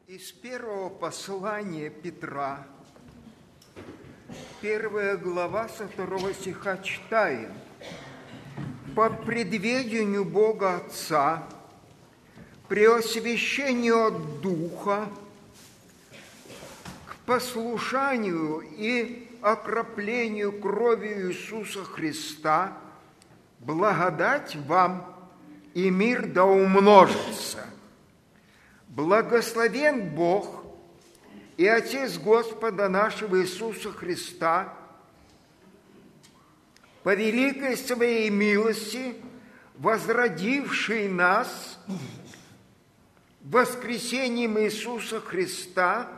Из первого послания Петра, 1 глава, со 2 стиха читаем. «По предведению Бога Отца, при освящении от Духа, к послушанию и окроплению кровью Иисуса Христа, благодать вам и мир да умножится. Благословен Бог и Отец Господа нашего Иисуса Христа, по великой своей милости, возродивший нас воскресением Иисуса Христа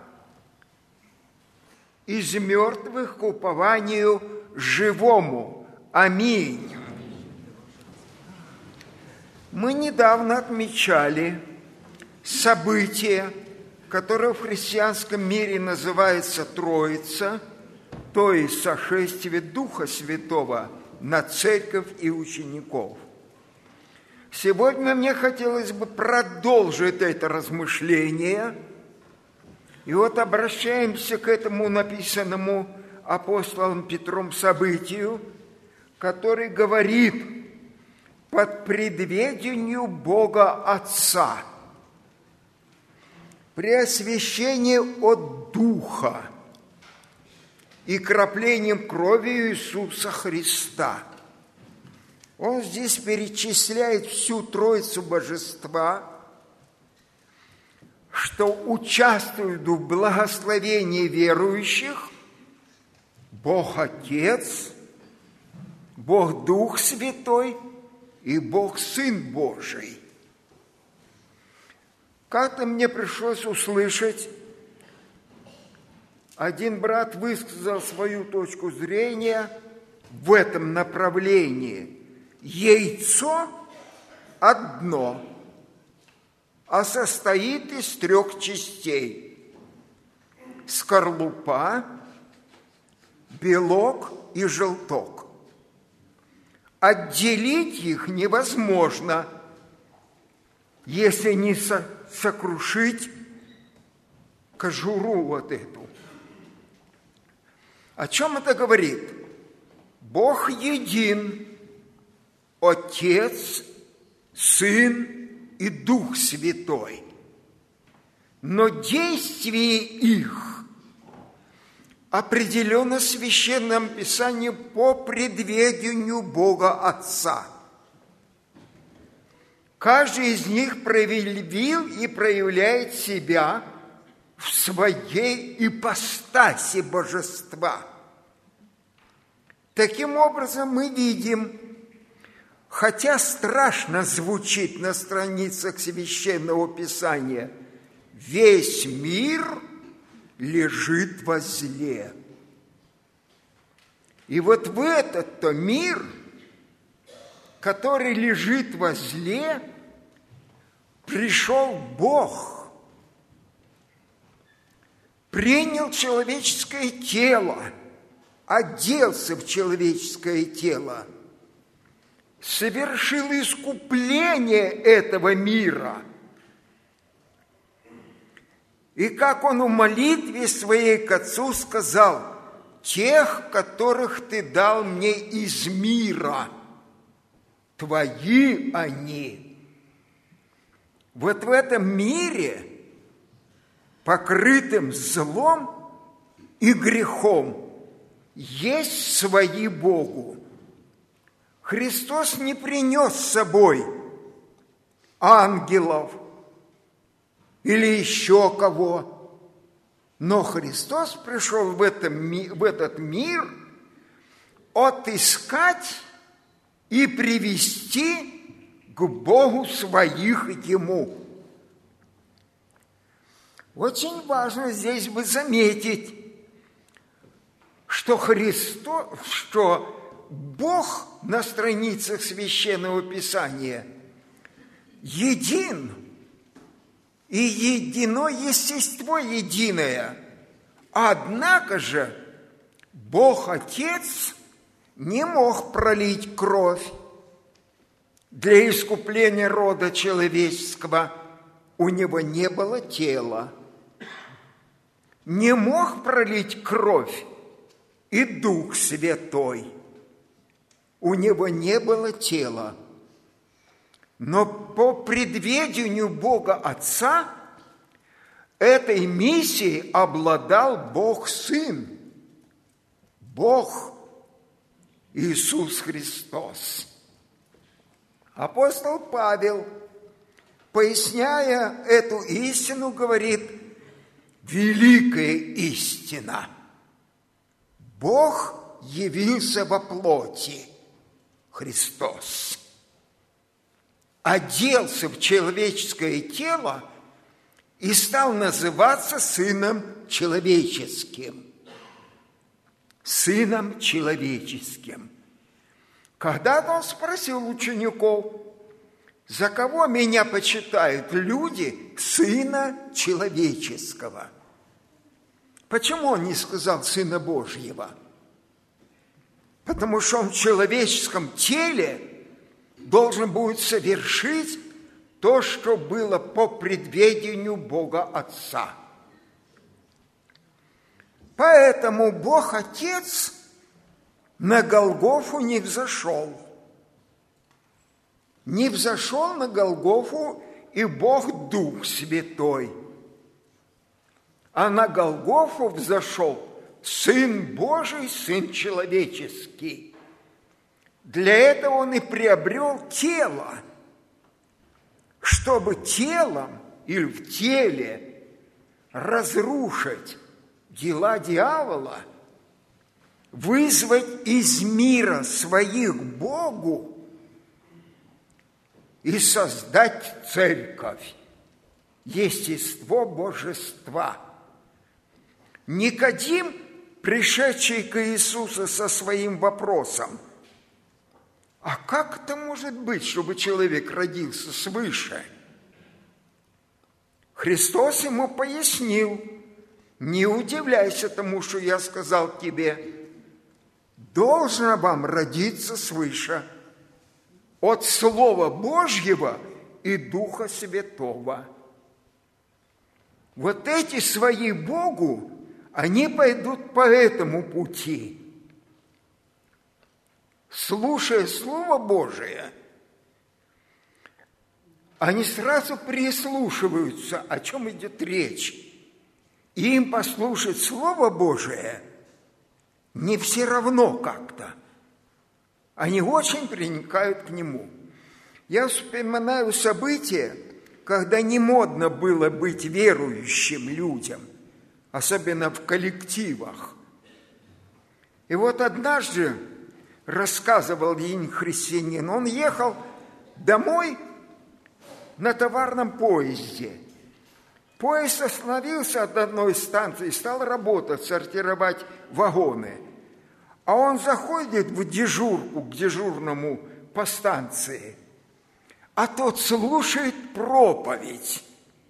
из мертвых к упованию живому. Аминь». Мы недавно отмечали событие, которое в христианском мире называется Троица, то есть сошествие Духа Святого на церковь и учеников. Сегодня мне хотелось бы продолжить это размышление. И вот обращаемся к этому написанному апостолом Петром событию, который говорит: «Под предведению Бога Отца, при освящении от Духа и краплением крови Иисуса Христа». Он здесь перечисляет всю Троицу Божества, что участвуют в благословении верующих Бог Отец, Бог Дух Святой и Бог Сын Божий. Как-то мне пришлось услышать, один брат высказал свою точку зрения в этом направлении. Яйцо одно, а состоит из 3 частей: скорлупа, белок и желток. Отделить их невозможно, если не сокрушить кожуру вот эту. О чем это говорит? Бог един, Отец, Сын и Дух Святой. Но действие их определено в Священном Писании по предведению Бога Отца. Каждый из них проявил и проявляет себя в своей ипостаси божества. Таким образом, мы видим, хотя страшно звучит на страницах Священного Писания, весь мир лежит во зле. И вот в этот-то мир, который лежит во зле, пришел Бог, принял человеческое тело, оделся в человеческое тело, совершил искупление этого мира. И как он в молитве своей к Отцу сказал: «Тех, которых ты дал мне из мира, твои они». Вот в этом мире, покрытым злом и грехом, есть свои Богу. Христос не принес с собой ангелов или еще кого, но Христос пришел в этот мир отыскать и привести к Богу своих Ему. Очень важно здесь бы заметить, что Бог на страницах Священного Писания един, и едино естество единое. Однако же Бог Отец не мог пролить кровь для искупления рода человеческого. У него не было тела. не мог пролить кровь и Дух Святой. У него не было тела. Но по предведению Бога Отца этой миссией обладал Бог Сын, Бог Иисус Христос. Апостол Павел, поясняя эту истину, говорит: великая истина. Бог явился во плоти, Христос, оделся в человеческое тело и стал называться Сыном Человеческим. Сыном Человеческим. Когда-то он спросил учеников: за кого меня почитают люди Сына Человеческого? Почему он не сказал Сына Божьего? Потому что он в человеческом теле должен будет совершить то, что было по предведению Бога Отца. Поэтому Бог Отец на Голгофу не взошел. Не взошел на Голгофу и Бог Дух Святой. А на Голгофу взошел Сын Божий, Сын Человеческий. Для этого Он и приобрел тело, чтобы телом или в теле разрушить дела дьявола, вызвать из мира своих Богу и создать церковь, естество божества. Никодим, пришедший к Иисусу со своим вопросом: а как это может быть, чтобы человек родился свыше? Христос ему пояснил: не удивляйся тому, что я сказал тебе. Должно вам родиться свыше от Слова Божьего и Духа Святого. Вот эти свои Богу, они пойдут по этому пути. Слушая Слово Божие, они сразу прислушиваются, о чем идет речь. И им послушать Слово Божие не все равно как-то. Они очень приникают к нему. Я вспоминаю события, когда не модно было быть верующим людям, особенно в коллективах. И вот однажды, рассказывал один христианин, он ехал домой на товарном поезде. Поезд остановился от одной станции и стал работать, сортировать вагоны. А он заходит в дежурку, к дежурному по станции, а тот слушает проповедь.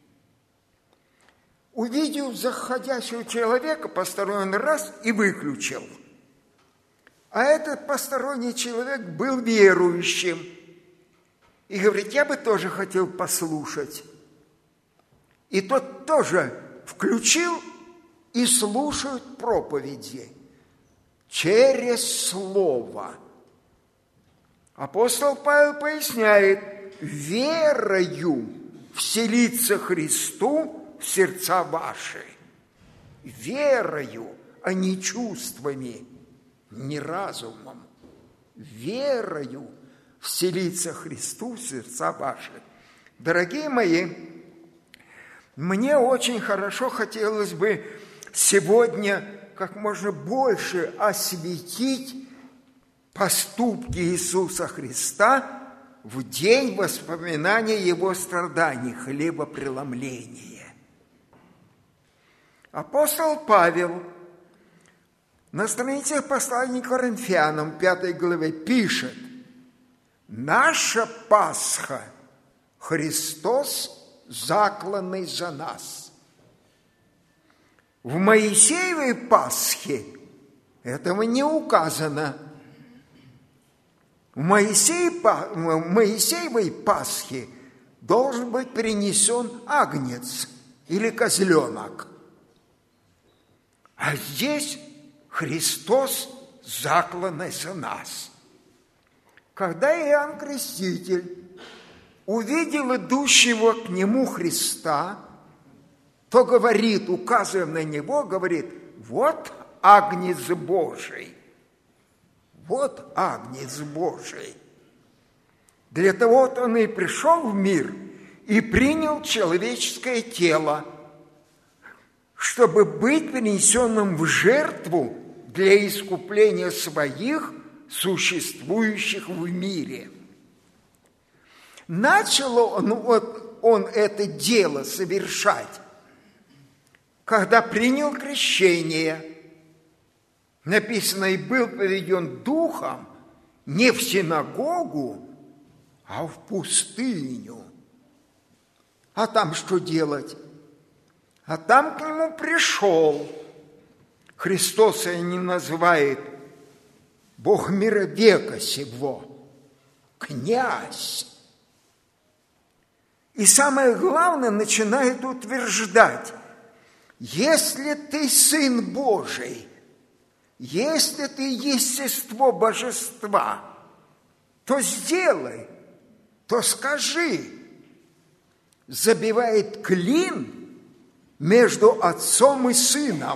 Увидел заходящего человека, посторонний раз и выключил. А этот посторонний человек был верующим. И говорит: я бы тоже хотел послушать. И тот тоже включил и слушает проповеди через Слово. Апостол Павел поясняет: верою вселится Христу в сердца ваши. Верою, а не чувствами, не разумом. Верою вселится Христу в сердца ваши. Дорогие мои, мне очень хорошо хотелось бы сегодня как можно больше осветить поступки Иисуса Христа в день воспоминания Его страданий, хлебопреломления. Апостол Павел на странице послания к Коринфянам, 5 главе, пишет: «Наша Пасха – Христос, закланный за нас». В Моисеевой Пасхе этого не указано. В Моисеевой Пасхе должен быть принесен агнец или козленок. А здесь Христос закланный за нас. Когда Иоанн Креститель увидел идущего к нему Христа, то говорит, указывая на него, говорит: вот Агнец Божий, вот Агнец Божий. Для того-то он и пришел в мир и принял человеческое тело, чтобы быть принесенным в жертву для искупления своих, существующих в мире. Начал он это дело совершать, когда принял крещение. Написано, и был поведен духом не в синагогу, а в пустыню. А там что делать? А там к нему пришел. Христос его не называет Бог мира века сего, князь. И самое главное, начинает утверждать: если ты Сын Божий, если ты естество Божества, то сделай, то скажи. Забивает клин между Отцом и Сыном.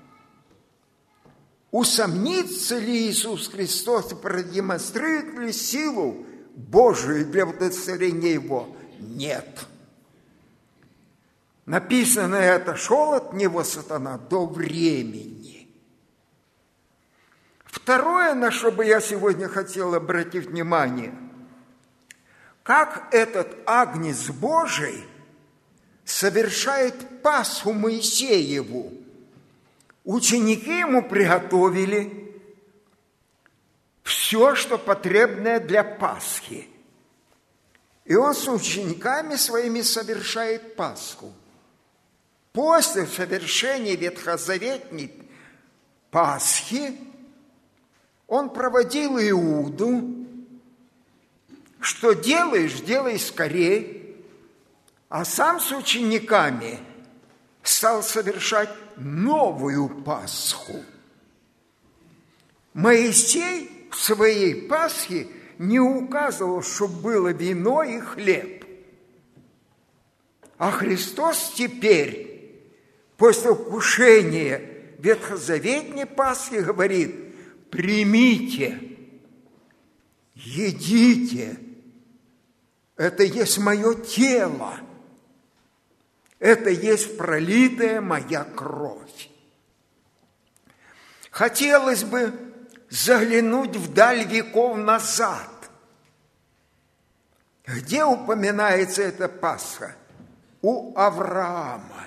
Усомнится ли Иисус Христос и продемонстрирует ли силу Божию для удостоверения Его? Нет. Написано, и отошел от него сатана до времени. Второе, на что бы я сегодня хотел обратить внимание, как этот Агнец Божий совершает Пасху Моисееву. Ученики ему приготовили все, что потребное для Пасхи. И он с учениками своими совершает Пасху. После совершения ветхозаветной Пасхи он проводил Иуду. Что делаешь, делай скорей. А сам с учениками стал совершать новую Пасху. Моисей в своей Пасхе не указывал, что было вино и хлеб. А Христос теперь, после вкушения ветхозаветной Пасхи, говорит: примите, едите, это есть мое тело, это есть пролитая моя кровь. Хотелось бы заглянуть вдаль веков назад. Где упоминается эта Пасха? У Авраама.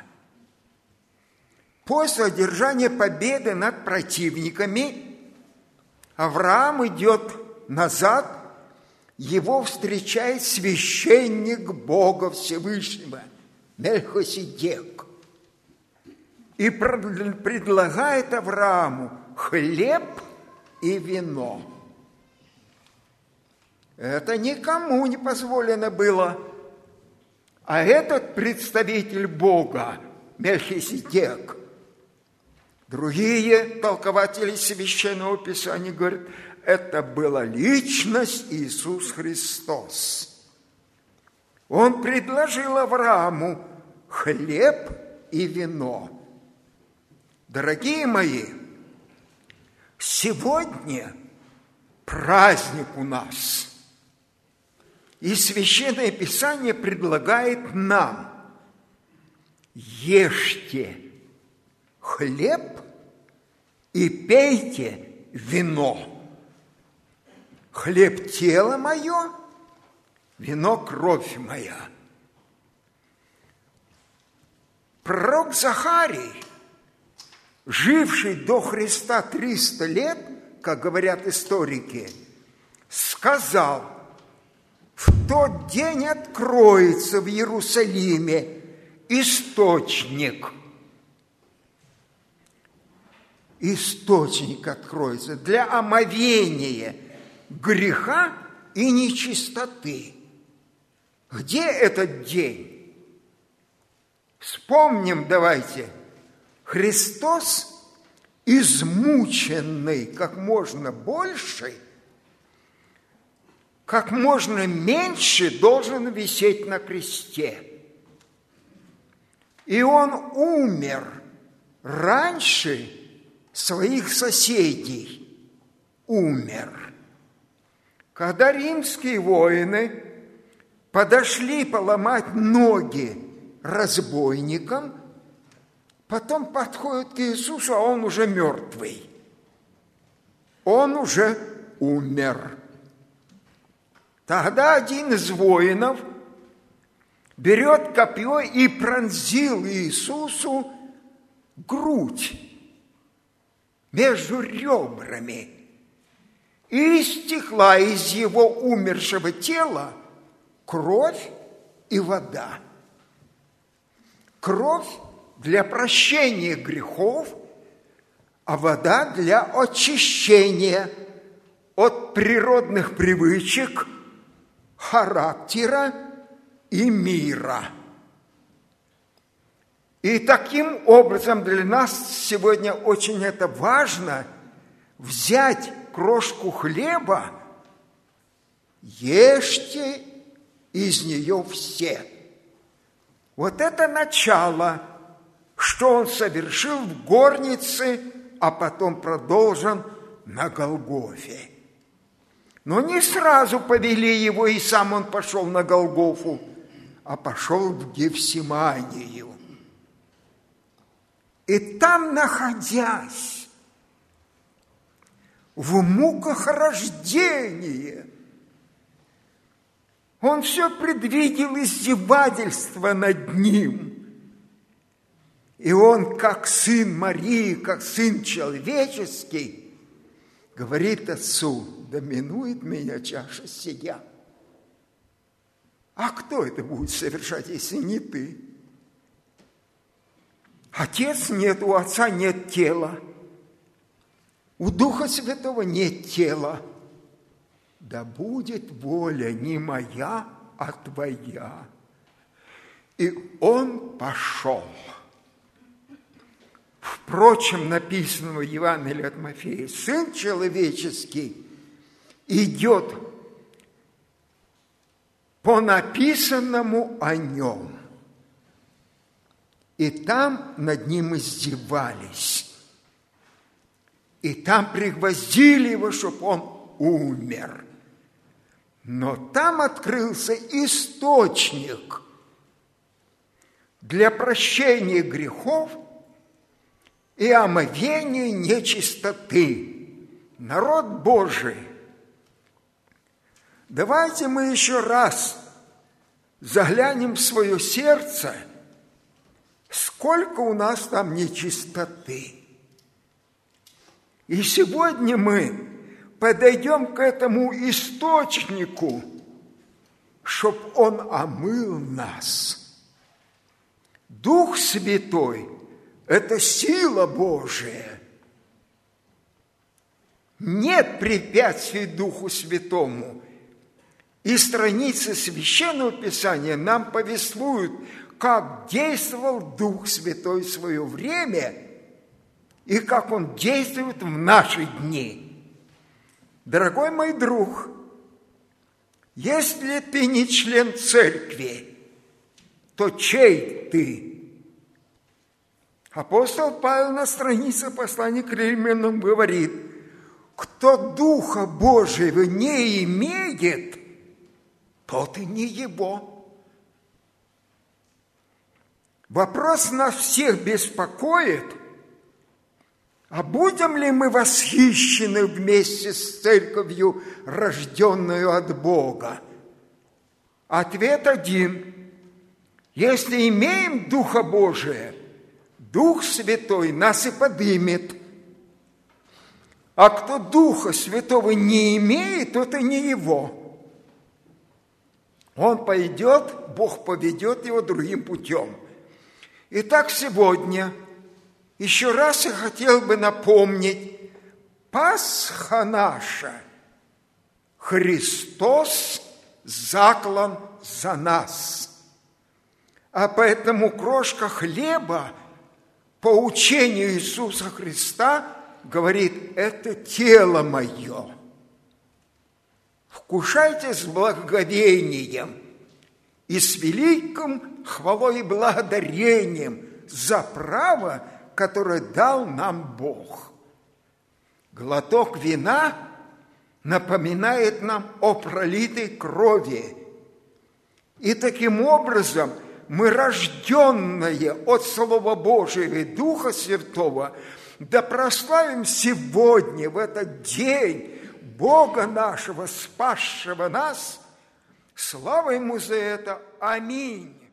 После одержания победы над противниками Авраам идет назад, его встречает священник Бога Всевышнего, Мельхиседек, и предлагает Аврааму хлеб и вино. Это никому не позволено было. А этот представитель Бога, Мельхиседек, другие толкователи Священного Писания говорят, это была личность Иисус Христос. Он предложил Аврааму хлеб и вино. Дорогие мои, сегодня праздник у нас. И Священное Писание предлагает нам: ешьте хлеб и пейте вино. Хлеб – тело мое, вино – кровь моя. Пророк Захарий, живший до Христа 300 лет, как говорят историки, сказал: в тот день откроется в Иерусалиме источник. Источник откроется для омовения греха и нечистоты. Где этот день? Вспомним давайте. Христос измученный как можно больше, как можно меньше должен висеть на кресте. И он умер раньше своих соседей. Умер. Когда римские воины подошли поломать ноги разбойникам, потом подходят к Иисусу, а он уже мертвый. Он уже умер. Тогда один из воинов берет копье и пронзил Иисусу грудь между ребрами. И истекла из его умершего тела кровь и вода. Кровь для прощения грехов, а вода для очищения от природных привычек, характера и мира. И таким образом для нас сегодня очень это важно взять крошку хлеба, ешьте из нее все. Вот это начало, что он совершил в горнице, а потом продолжен на Голгофе. Но не сразу повели его, и сам он пошел на Голгофу, а пошел в Гефсиманию. И там, находясь в муках рождения, он все предвидел издевательство над ним. И он, как сын Марии, как сын человеческий, говорит отцу: да минует меня чаша сия. А кто это будет совершать, если не ты? Отец нет, у Отца нет тела. У Духа Святого нет тела. Да будет воля не моя, а твоя. И он пошел. Впрочем, написано в Евангелии от Матфея: Сын человеческий идет по написанному о нем. И там над ним издевались. И там пригвоздили его, чтобы он умер. Но там открылся источник для прощения грехов и омовения нечистоты. Народ Божий, давайте мы еще раз заглянем в свое сердце, сколько у нас там нечистоты. И сегодня мы подойдем к этому источнику, чтобы он омыл нас. Дух Святой – это сила Божия. Нет препятствий Духу Святому. И страницы Священного Писания нам повествуют, как действовал Дух Святой в свое время и как Он действует в наши дни. Дорогой мой друг, если ты не член церкви, то чей ты? Апостол Павел на странице послания к Римлянам говорит: кто Духа Божьего не имеет, тот и не его. Вопрос нас всех беспокоит: а будем ли мы восхищены вместе с церковью, рожденную от Бога? Ответ один: если имеем Духа Божия, Дух Святой нас и подымет. А кто Духа Святого не имеет, тот и не его. Он пойдет, Бог поведет его другим путем. Итак, сегодня еще раз я хотел бы напомнить: Пасха наша, Христос заклан за нас. А поэтому крошка хлеба, по учению Иисуса Христа, говорит, это тело мое. Вкушайте с благоговением и с великим хвалой и благодарением за право, которое дал нам Бог. Глоток вина напоминает нам о пролитой крови. И таким образом мы, рожденные от Слова Божьего и Духа Святого, да прославим сегодня, в этот день, Бога нашего, спасшего нас. Слава Ему за это. Аминь.